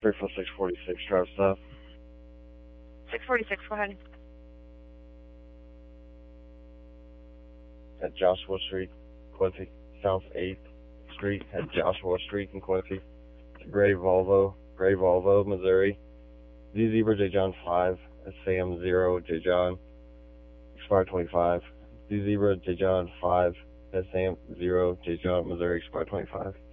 Springfield 646, drive south. 646, go ahead. At Joshua Street, Quincy. South 8th Street at Joshua Street in Quincy. Gray Volvo, Missouri. Z Zebra J John 5, Sam 0, J John, expired 25. Z Zebra J John 5, Sam 0, J John, Missouri, expired 25.